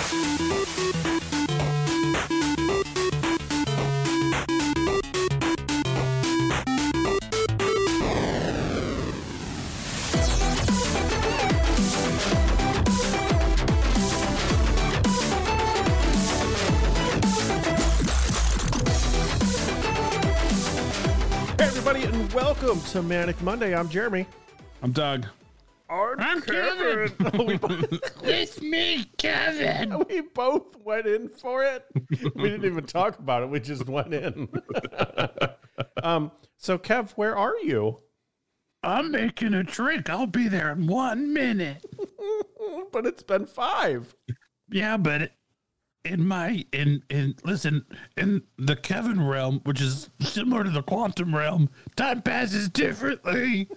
And welcome to Manic Monday. I'm Jeremy. I'm Doug. I'm Kevin. It's me, Kevin. We both went in for it. We didn't even talk about it. We just went in. So, Kev, where are you? I'm making a drink. I'll be there in 1 minute. But it's been 5. Yeah, but in the Kevin realm, which is similar to the quantum realm, time passes differently.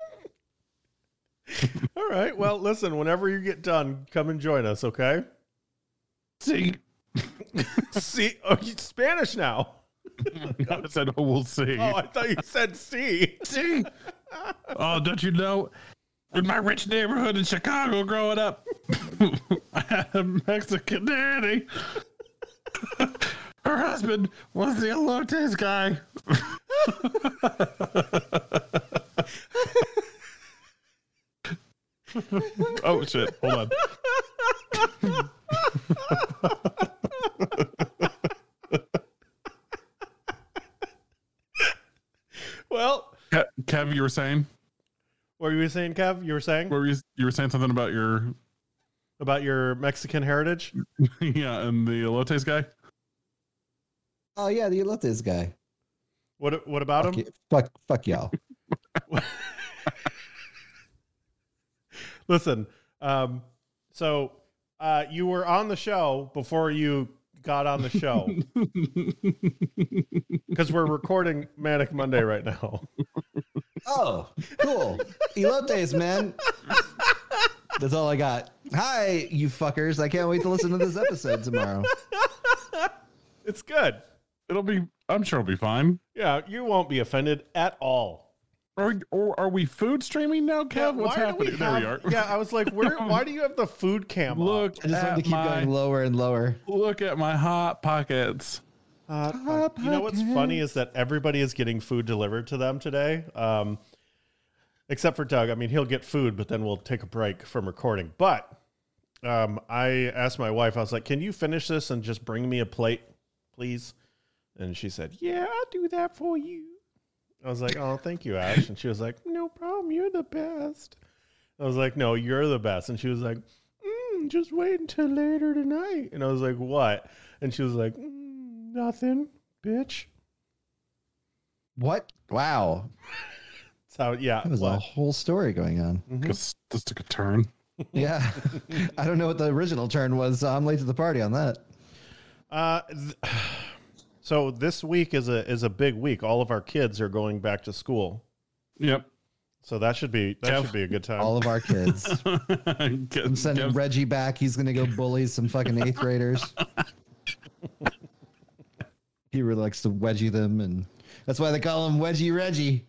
All right. Well, listen, whenever you get done, come and join us, okay? See? See? Oh, you Spanish now. I said, oh, we'll see. Oh, I thought you said see. See? Oh, don't you know? In my rich neighborhood in Chicago growing up, I had a Mexican nanny. Her husband was the elotes guy. Oh, shit. Hold on. Well, Kev, you were saying? what were you saying, Kev? You were saying? You were saying something about your... About your Mexican heritage? Yeah, and the elotes guy? Oh yeah, the elotes guy. What about him? Fuck y'all. Listen, so you were on the show before you got on the show. Because we're recording Manic Monday right now. Oh, cool. Elotes, man. That's all I got. Hi, you fuckers. I can't wait to listen to this episode tomorrow. It's good. I'm sure it'll be fine. Yeah, you won't be offended at all. Or are we food streaming now, Kev? Yeah, What's happening? There we are. Yeah, I was like, why do you have the food cam Look I just want to at keep going lower and lower. Look at my hot pockets. You know what's funny is that everybody is getting food delivered to them today. Except for Doug. I mean, he'll get food, but then we'll take a break from recording. But I asked my wife, I was like, can you finish this and just bring me a plate, please? And she said, yeah, I'll do that for you. I was like, oh, thank you, Ash. And she was like, no problem. You're the best. I was like, no, you're the best. And she was like, just wait until later tonight. And I was like, what? And she was like, nothing, bitch. What? Wow. So, yeah. That was a whole story going on. This took a turn. Yeah. I don't know what the original turn was. So I'm late to the party on that. So this week is a big week. All of our kids are going back to school. Yep. So that should be a good time. All of our kids. I'm sending Reggie back. He's going to go bully some fucking 8th graders. He really likes to wedgie them, and that's why they call him Wedgie Reggie.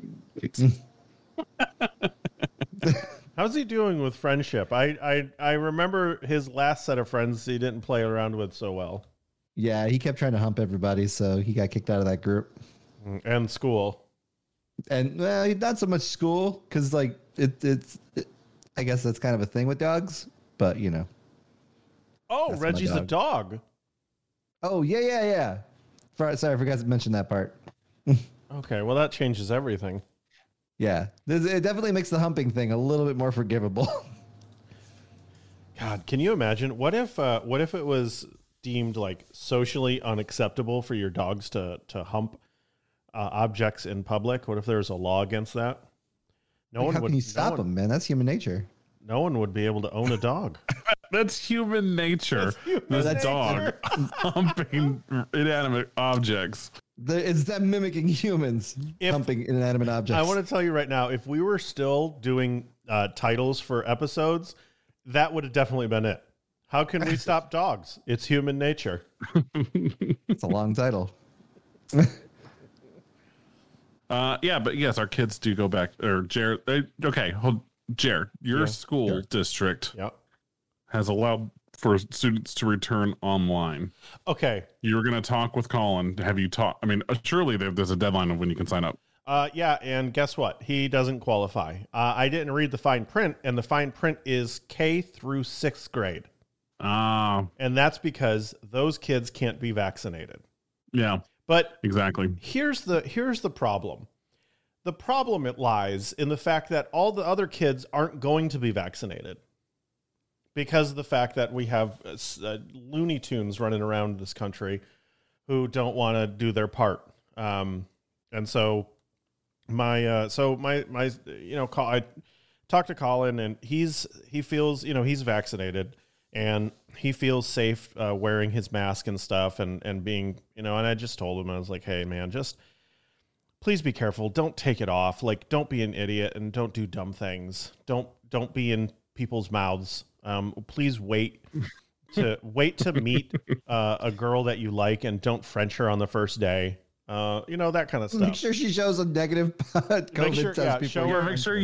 How's he doing with friendship? I remember his last set of friends he didn't play around with so well. Yeah, he kept trying to hump everybody, so he got kicked out of that group. And school. And not so much school, because like it's I guess that's kind of a thing with dogs, but you know. Oh, That's Reggie's my a dog. Oh yeah. Sorry, I forgot to mention that part. Okay, well that changes everything. Yeah, it definitely makes the humping thing a little bit more forgivable. God, can you imagine? What if it was deemed like socially unacceptable for your dogs to hump objects in public? What if there was a law against that? How can you stop them, man? That's human nature. No one would be able to own a dog. That's human nature. This dog humping inanimate objects. It's them mimicking humans, humping inanimate objects. I want to tell you right now, if we were still doing titles for episodes, that would have definitely been it. How can we stop dogs? It's human nature. It's a long title. Yeah, but yes, our kids do go back. Or Jared, okay, Jared, your school district has allowed for students to return online. Okay. You were going to talk with Colin. Have you talked? I mean, surely there's a deadline of when you can sign up. Yeah, and guess what? He doesn't qualify. I didn't read the fine print, and the fine print is K through 6th grade. And that's because those kids can't be vaccinated. Yeah. But exactly. Here's the problem. The problem it lies in the fact that all the other kids aren't going to be vaccinated because of the fact that we have Looney Tunes running around this country who don't want to do their part. And so I talked to Colin, and he feels, he's vaccinated and he feels safe wearing his mask and stuff and being, and I just told him, I was like, hey man, just please be careful. Don't take it off. Like, don't be an idiot and don't do dumb things. Don't be in people's mouths. Please wait to meet a girl that you like and don't French her on the first day. That kind of stuff. Make sure she shows a negative COVID test before. Make sure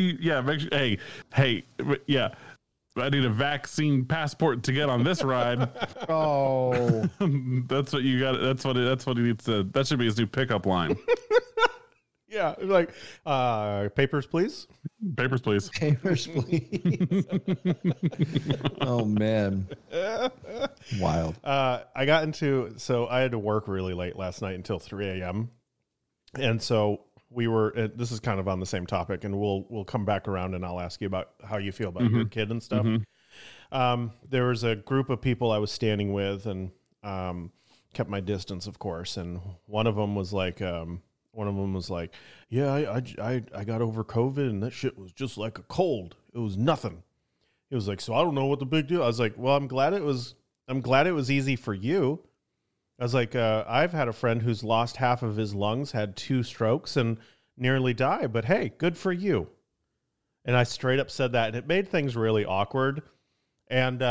hey, yeah. I need a vaccine passport to get on this ride. Oh, that's what you got. That's what he needs to. That should be his new pickup line. Yeah, like papers, please. Papers, please. Papers, please. Oh man, wild. I had to work really late last night until 3 a.m. And so we were. This is kind of on the same topic, and we'll come back around, and I'll ask you about how you feel about your kid and stuff. There was a group of people I was standing with, and kept my distance, of course. And one of them was like. Yeah, I got over COVID and that shit was just like a cold. It was nothing. It was like, so I don't know what the big deal. I was like, well, I'm glad it was easy for you. I was like, I've had a friend who's lost half of his lungs, had 2 strokes and nearly died, but hey, good for you. And I straight up said that, and it made things really awkward. And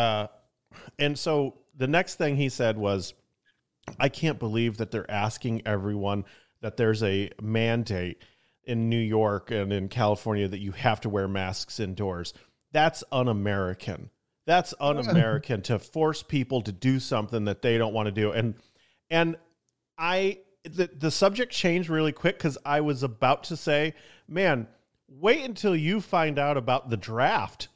so the next thing he said was, I can't believe that they're asking everyone that there's a mandate in New York and in California that you have to wear masks indoors. That's un-American. That's un-American to force people to do something that they don't want to do. And the subject changed really quick because I was about to say, man, wait until you find out about the draft.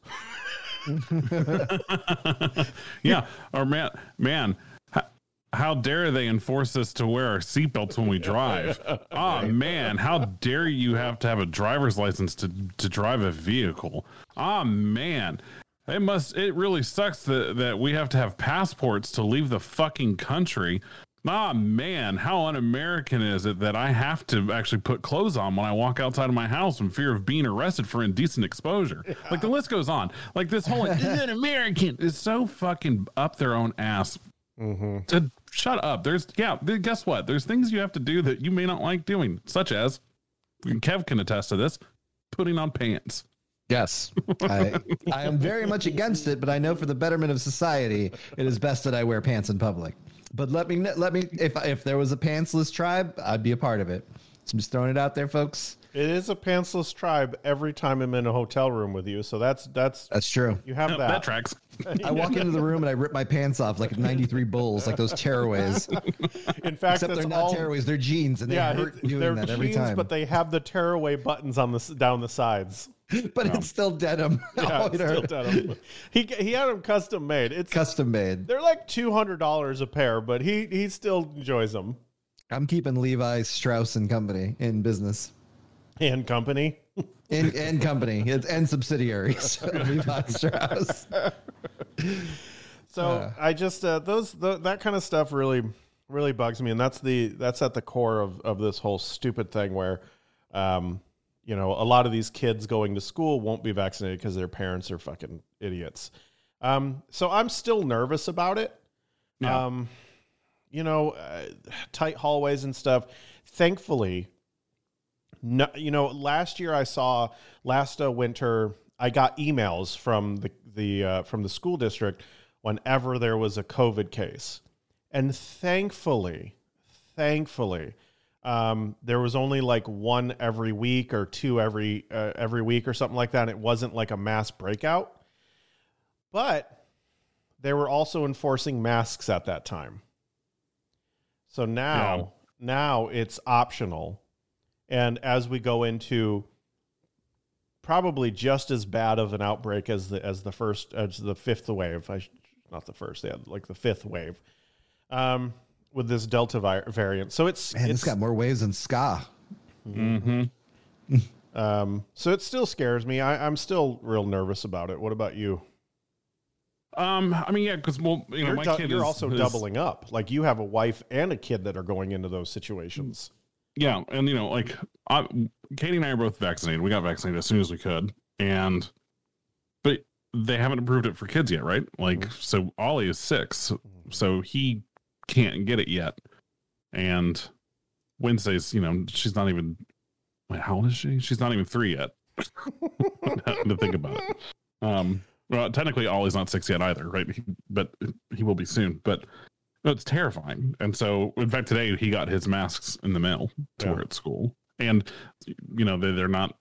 Yeah. Or man. How dare they enforce us to wear our seatbelts when we drive? Oh man, how dare you have to have a driver's license to drive a vehicle? Oh man, it really sucks that we have to have passports to leave the fucking country. Ah man, how un-American is it that I have to actually put clothes on when I walk outside of my house in fear of being arrested for indecent exposure? Yeah. Like the list goes on. Like this whole un-American is so fucking up their own ass. To shut up. Guess what? There's things you have to do that you may not like doing, such as, Kev can attest to this, putting on pants. Yes, I am very much against it, but I know for the betterment of society, it is best that I wear pants in public. But let me, if there was a pantsless tribe, I'd be a part of it. So I'm just throwing it out there, folks. It is a pantsless tribe every time I'm in a hotel room with you. So that's true. You have that. That tracks. I walk into the room and I rip my pants off like 93 bulls, like those tearaways. In fact, except they're not tearaways, they're jeans, and they hurt doing that every time. But they have the tearaway buttons on down the sides. But it's still denim. Yeah, it's still denim. He had them custom made. It's custom made. They're like $200 a pair, but he still enjoys them. I'm keeping Levi Strauss and Company in business. And company. And company. And subsidiaries. Levi Strauss. So I just that kind of stuff really bugs me, and that's at the core of this whole stupid thing where a lot of these kids going to school won't be vaccinated because their parents are fucking idiots. So I'm still nervous about it. Yeah. Tight hallways and stuff. Thankfully, no, last winter, I got emails from the school district whenever there was a COVID case. And thankfully, there was only like 1 every week or 2 every week or something like that. And it wasn't like a mass breakout. But they were also enforcing masks at that time. So now it's optional. And as we go into probably just as bad of an outbreak as the fifth wave, not the first, like the fifth wave, with this Delta variant. So it's got more waves than ska. Mm-hmm. So it still scares me. I'm still real nervous about it. What about you? I mean, yeah, because my kid you're is also doubling up. Like you have a wife and a kid that are going into those situations. Yeah, and Katie and I are both vaccinated. We got vaccinated as soon as we could, but they haven't approved it for kids yet, right? Like, so Ollie is 6, so he can't get it yet. And Wednesday's, she's not even. Wait, how old is she? She's not even 3 yet. To think about it. Well, technically, Ollie's not 6 yet either, right? But he will be soon. But it's terrifying. And so, in fact, today he got his masks in the mail to wear at school. And, they're not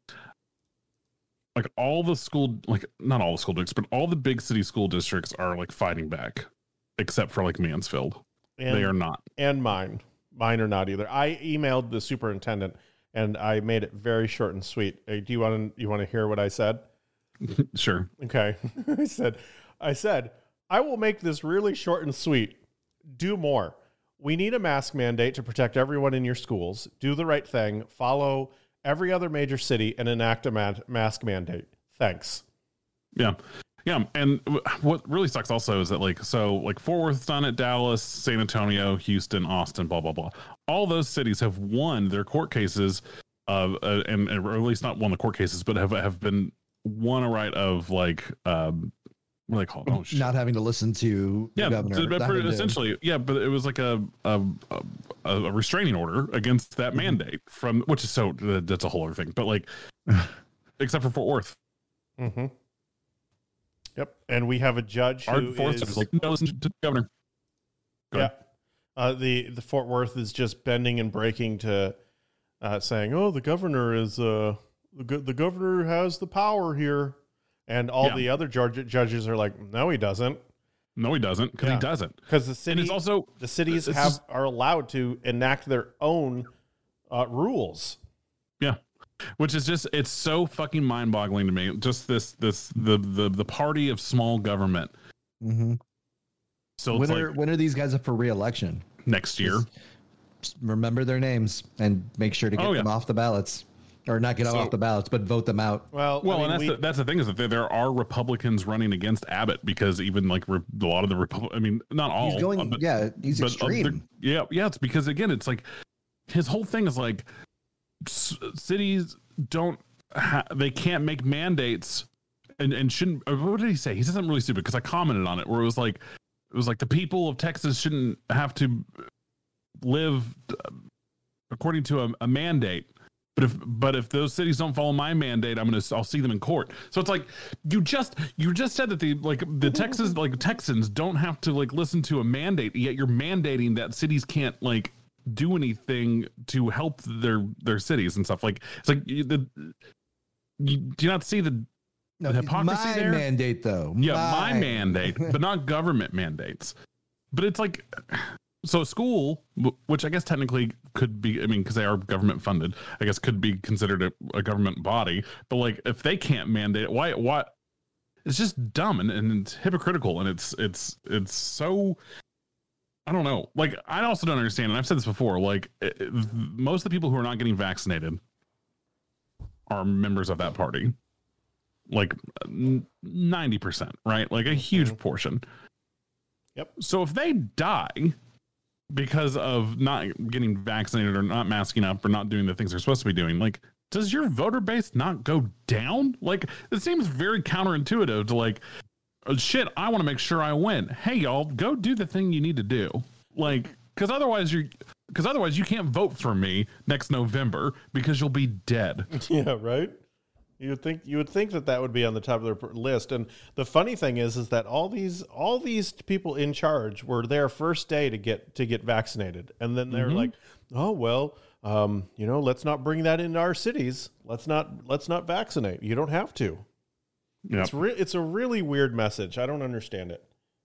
like all the school, like not all the school districts, but all the big city school districts are like fighting back, except for like Mansfield. They are not. And mine are not either. I emailed the superintendent and I made it very short and sweet. Do you want to hear what I said? Sure. Okay. I said, I will make this really short and sweet. Do more. We need a mask mandate to protect everyone in your schools. Do the right thing. Follow every other major city and enact a mask mandate. Thanks. Yeah. Yeah. And what really sucks also is that Fort Worth's done it, Dallas, San Antonio, Houston, Austin, blah, blah, blah. All those cities have won their court cases or at least not won the court cases, but have been won a right of what do they call it? Oh, shit. Not having to listen to the governor. Essentially, yeah, but it was like a restraining order against that mandate which is that's a whole other thing. But except for Fort Worth. Mm-hmm. Yep, and we have a judge who is no, listen to the governor. Go ahead. The Fort Worth is just bending and breaking to saying, "Oh, the governor is the governor has the power here." And all the other judges are like, no, he doesn't. No, he doesn't, because he doesn't. Because the cities are allowed to enact their own rules. Yeah, which is just, it's so fucking mind-boggling to me. Just the party of small government. Mm-hmm. So when are these guys up for re-election? Next year. Just remember their names and make sure to get them off the ballots. Or not get off the ballots, but vote them out. Well, and that's the thing is that there are Republicans running against Abbott because even a lot of the not all. He's going, he's extreme. It's because again, it's like his whole thing is like cities they can't make mandates and shouldn't. What did he say? He said something really stupid because I commented on it where it was like the people of Texas shouldn't have to live according to a mandate. But if those cities don't follow my mandate, I'll see them in court. So it's like you just said that the Texans don't have to listen to a mandate, yet you're mandating that cities can't do anything to help their cities and stuff. It's like do you not see the hypocrisy there? My mandate though. Yeah, my mandate, but not government mandates. But it's like. So school, which I guess technically could be, because they are government funded, I guess could be considered a government body. But if they can't mandate it, why? It's just dumb and it's hypocritical and it's so. I don't know. I also don't understand, and I've said this before. Most of the people who are not getting vaccinated are members of that party. 90%, right? A huge portion. Yep. So if they die because of not getting vaccinated or not masking up or not doing the things they're supposed to be doing, does your voter base not go down? It seems very counterintuitive to oh, shit, I want to make sure I win. Hey, y'all, go do the thing you need to do. Because otherwise you can't vote for me next November because you'll be dead. Yeah, right. You would think that would be on the top of their list. And the funny thing is that all these people in charge were there first day to get vaccinated, and then they're like, oh well, let's not bring that into our cities. Let's not vaccinate. You don't have to. Yep. It's a really weird message. I don't understand it.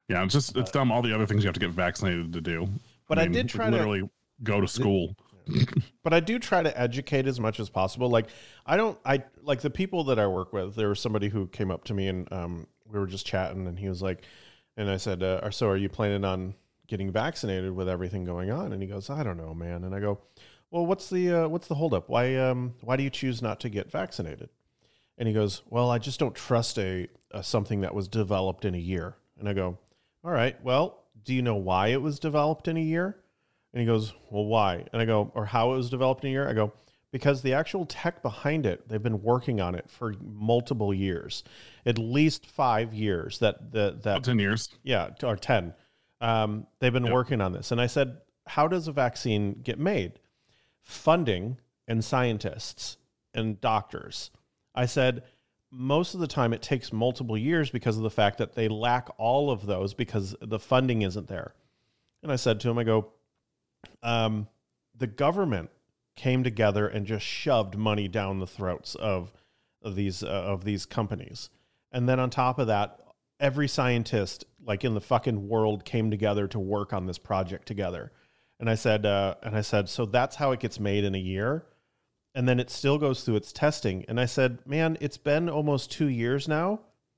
Yeah, it's dumb. All the other things you have to get vaccinated to do. But I did try to literally go to school. But I do try to educate as much as possible. Like I like the people that I work with. There was somebody who came up to me and we were just chatting, and he was like, and I said, so are you planning on getting vaccinated with everything going on? And he goes, I don't know, man. And I go, well, what's the holdup? Why do you choose not to get vaccinated? And he goes, well, I just don't trust something that was developed in a year. And I go, all right, well, do you know why it was developed in a year? And he goes, well, why? And I go, or how it was developed in a year? I go, because the actual tech behind it, they've been working on it for multiple years, at least 5 years. That 10 years. Yeah, or 10. They've been working on this. And I said, how does a vaccine get made? Funding and scientists and doctors. I said, most of the time it takes multiple years because of the fact that they lack all of those because the funding isn't there. And I said to him, I go, the government came together and just shoved money down the throats of these companies. And then on top of that, every scientist like in the fucking world came together to work on this project together. And I said, so that's how it gets made in a year. And then it still goes through its testing. And I said, man, it's been almost 2 years now,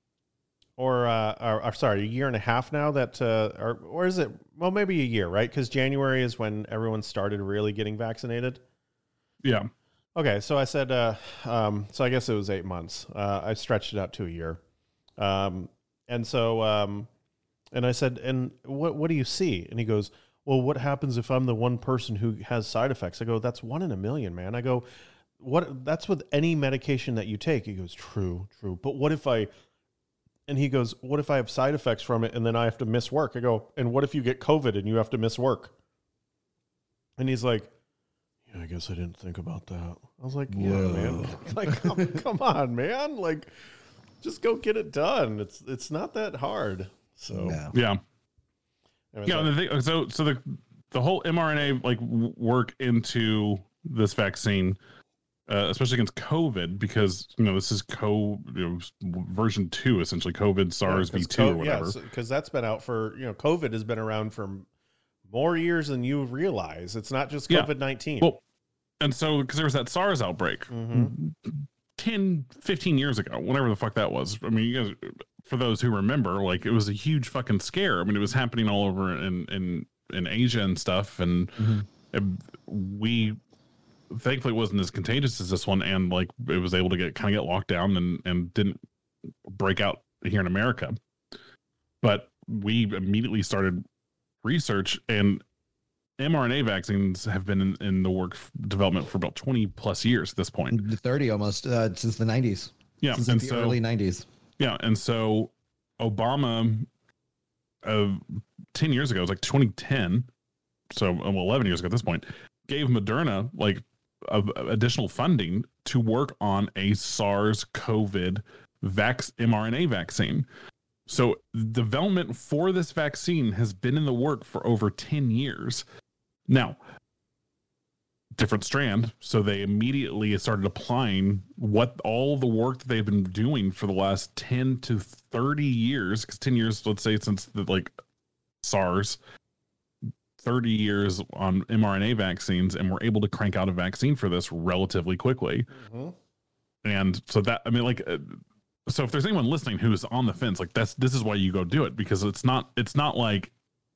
or sorry, a year and a half now that, or is it, well, maybe a year, right? Because January is when everyone started really getting vaccinated. Yeah. Okay. So I said, so I guess it was 8 months. I stretched it out to a year. And so, and I said, and what do you see? And he goes, well, what happens if I'm the one person who has side effects? I go, that's 1 in a million, man. I go, that's with any medication that you take. He goes, true. But what if and he goes, what if I have side effects from it and then I have to miss work? I go, and what if you get COVID and you have to miss work? And he's like, yeah, I guess I didn't think about that. I was like, yeah, man. Like, come on, man. Like, just go get it done. It's not that hard. So, yeah. Yeah, the whole mRNA like work into this vaccine, especially against COVID, because this is version 2 essentially, COVID SARS-V2 or whatever. Yeah, because that's been out for COVID has been around for more years than you realize. It's not just COVID-19. Well, and so because there was that SARS outbreak 10, 15 years ago, whatever the fuck that was. I mean, you guys, for those who remember, like it was a huge fucking scare. I mean, it was happening all over in Asia and stuff, and we thankfully it wasn't as contagious as this one, and like it was able to get locked down and didn't break out here in America. But we immediately started research, and mRNA vaccines have been in the development for about 20 plus years at this point. 30 almost, since the 90s. Yeah. Since the early 90s. Yeah. And so Obama, 10 years ago, it was like 2010. So 11 years ago at this point, gave Moderna like additional funding to work on a SARS-CoV mRNA vaccine. So development for this vaccine has been in the work for over 10 years. Now, different strand. So they immediately started applying all the work that they've been doing for the last 10 to 30 years, because 10 years, let's say, since the SARS, 30 years on mRNA vaccines, and we're able to crank out a vaccine for this relatively quickly. Mm-hmm. And so that, I mean, so if there's anyone listening who's on the fence, like this is why you go do it, because it's not like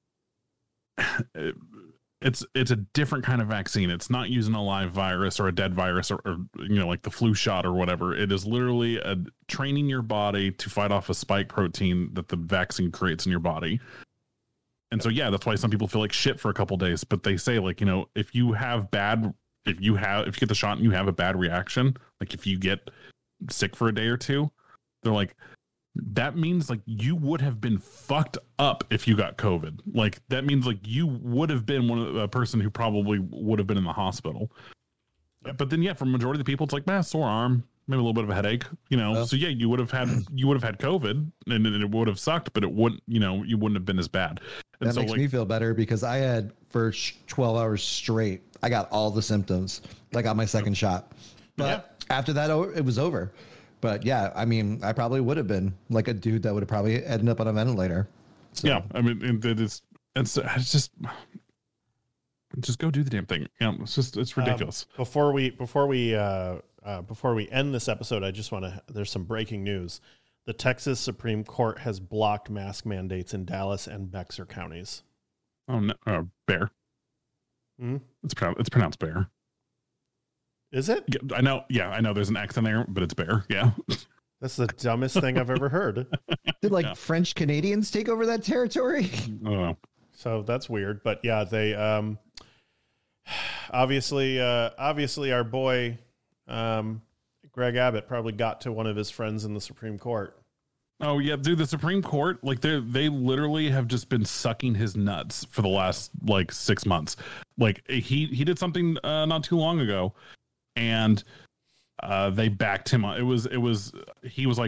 it's a different kind of vaccine. It's not using a live virus or a dead virus or like the flu shot or whatever. It is literally training your body to fight off a spike protein that the vaccine creates in your body. And so, yeah, that's why some people feel like shit for a couple days, but they say if you get the shot and you have a bad reaction, like if you get sick for a day or two, they're like, that means like you would have been fucked up if you got COVID. Like that means like you would have been a person who probably would have been in the hospital. Yep. But then, for majority of the people, it's like, sore arm, maybe a little bit of a headache, So yeah, you would have had COVID, and it would have sucked, but it wouldn't, you wouldn't have been as bad. And that makes me feel better, because I had for 12 hours straight, I got all the symptoms. I got my second shot, but after that, it was over. But yeah, I mean, I probably would have been like a dude that would have probably ended up on a ventilator. So, Yeah, I mean, it's just go do the damn thing. Yeah, it's ridiculous. Before we end this episode, I just want to. There's some breaking news. The Texas Supreme Court has blocked mask mandates in Dallas and Bexar counties. Oh no, Bear. Hmm? It's pronounced Bear. Is it? Yeah, I know. Yeah, I know. There's an X in there, but it's Bear. Yeah. That's the dumbest thing I've ever heard. did French Canadians take over that territory? Oh. So that's weird. But yeah, they obviously our boy Greg Abbott probably got to one of his friends in the Supreme Court. Oh yeah, dude, the Supreme Court, they literally have just been sucking his nuts for the last 6 months. He did something not too long ago, and they backed him on. He was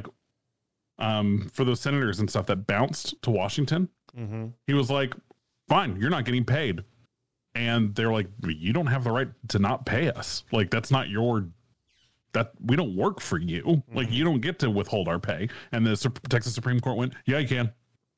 for those senators and stuff that bounced to Washington. Mm-hmm. He was like, fine, you're not getting paid. And they're like, you don't have the right to not pay us. That's not that we don't work for you. Mm-hmm. You don't get to withhold our pay. And the Texas Supreme Court went, yeah, you can.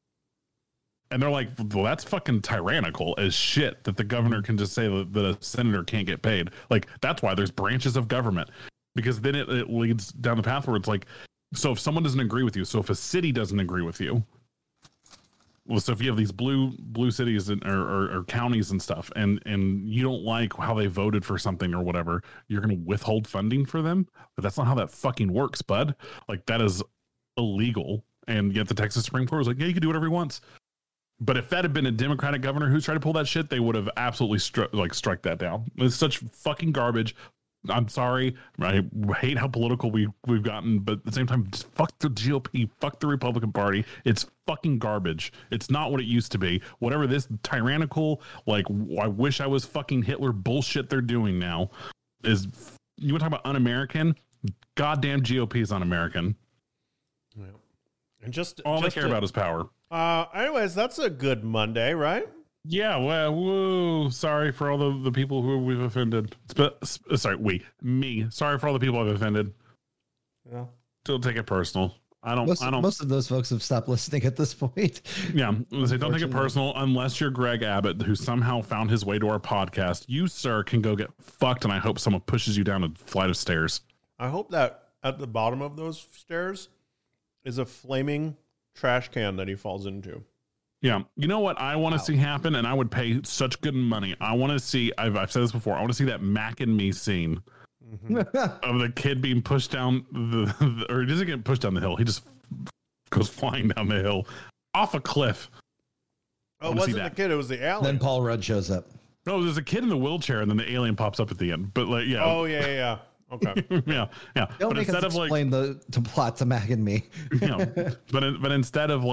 And they're like, well, that's fucking tyrannical as shit that the governor can just say that a senator can't get paid. That's why there's branches of government, because then it leads down the path where it's so if someone doesn't agree with you, so if a city doesn't agree with you, well, so if you have these blue cities or counties and stuff, and you don't like how they voted for something or whatever, you're going to withhold funding for them. But that's not how that fucking works, bud. That is illegal. And yet the Texas Supreme Court was like, yeah, you can do whatever you want. But if that had been a Democratic governor who's tried to pull that shit, they would have absolutely struck that down. It's such fucking garbage. I'm sorry. I hate how political we've gotten, but at the same time, just fuck the GOP, fuck the Republican Party. It's fucking garbage. It's not what it used to be. Whatever this tyrannical, I wish I was fucking Hitler bullshit they're doing now is. You want to talk about un-American? Goddamn GOP is un-American. Yeah. And just all they care about is power. Anyways, that's a good Monday, right? Yeah, well, woo. Sorry for all the people who we've offended. Sorry for all the people I've offended. Yeah. Don't take it personal. Most of those folks have stopped listening at this point. Yeah, don't take it personal unless you're Greg Abbott, who somehow found his way to our podcast. You, sir, can go get fucked, and I hope someone pushes you down a flight of stairs. I hope that at the bottom of those stairs is a flaming trash can that he falls into. Yeah. You know what I want to see happen, and I would pay such good money. I want to see, I've said this before, I want to see that Mac and Me scene of the kid being pushed down or he doesn't get pushed down the hill. He just goes flying down the hill off a cliff. Oh, it wasn't the kid, it was the alien. Then Paul Rudd shows up. No, there's a kid in the wheelchair, and then the alien pops up at the end. But yeah. Oh, yeah. Okay. yeah. Don't but make us explain the plot to Mac and Me. But instead of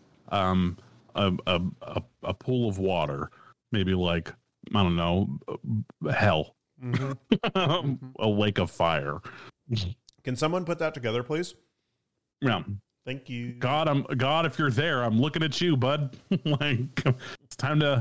a pool of water, maybe I don't know, hell, a lake of fire. Can someone put that together, please? Yeah. Thank you. God, if you're there, I'm looking at you, bud. It's time to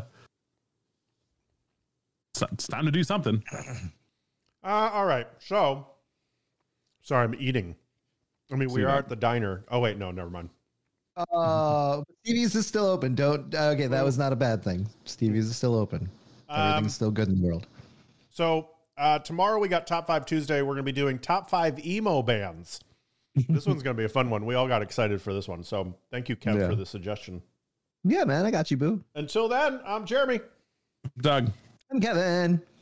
do something. All right. So, sorry, I'm eating. I mean, we are at the diner. Oh, wait, no, never mind. Stevie's is still open. Okay, that was not a bad thing. Stevie's is still open. Everything's still good in the world. So, tomorrow we got Top 5 Tuesday. We're going to be doing Top 5 emo bands. This one's going to be a fun one. We all got excited for this one. So, thank you, Kev, for the suggestion. Yeah, man, I got you, boo. Until then, I'm Jeremy. Doug. I'm Kevin.